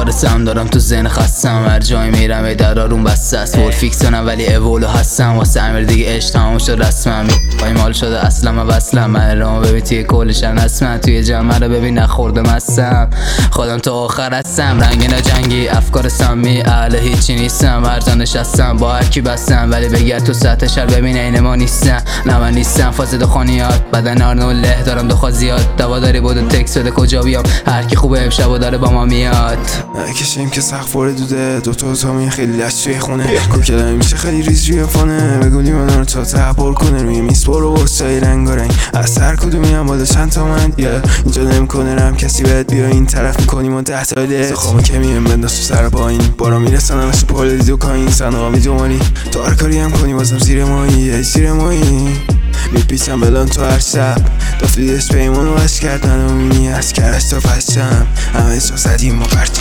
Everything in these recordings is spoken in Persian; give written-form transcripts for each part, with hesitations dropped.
وارثم دارم تو ذهن خستم، هر جایی میرم ای درارون بسته است. فول فیکسونم ولی اولو هستم، واسه امیر دیگه عشق تمام شد رسمم. مال شده اصلا و وصلم، من رام ببین توی کلشن هستم، توی جمعه رو ببین نخوردم هستم، خودم تو آخر هستم. رنگین جنگی افکار سمی، اهل هیچی نیستم، هر جا نشستم با هر کی بستم، ولی بگرد تو سطح شهر ببین عین ما نیستم. نه من نیستم فاز دخانیات، بدن آرنو له دارم دخوا زیاد، دوا داری بود تکس بده کجا بیام، هر کی خوبه امشب و داره با ما میاد. نکشیم که سقف دوده، دوتا اتاقی خیلی لش توی خونه، کوکلم میشه خیلی ریز روی فانه، بگو لیمونا رو تا تحبار کنه، روی میز برو برسای رنگارنگ، از هر کدومی هم بالا چند تا من اینجا نمیکنه رم کسی باید بیا این طرف میکنیم و 10 تا زخامو که میم بنداز تو سر پایین، بارا میرسن همش تو پال دیدو کاین، سناقا دوماری تو هر کاری هم کنی بازم زیر مایی، زیر مایی میپیچم بلان تو هر شب، دافلیدش پیمون و عشق کردن و مینی از کرش تا پشم، همه جا زدیم و پرچم.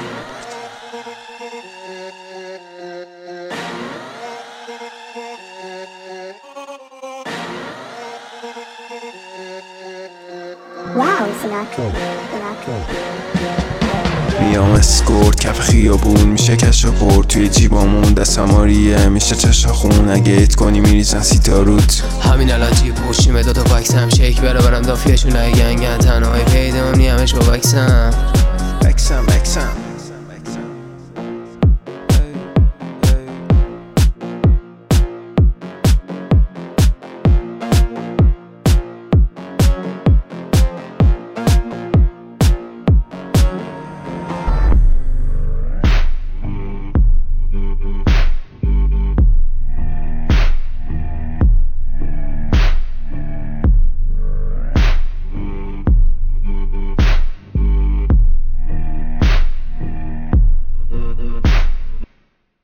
میام اسکورت کف خیابون میشه کش و خورد، توی جیبامون دستماریه میشه چشا خون، اگه ایت کنی میریزن سیتا روت. همین الان جیب پوشیم دوتا وکسم، شیک بره برم دافیشون های گنگن، تنهای پیدا نی همش با وکسم.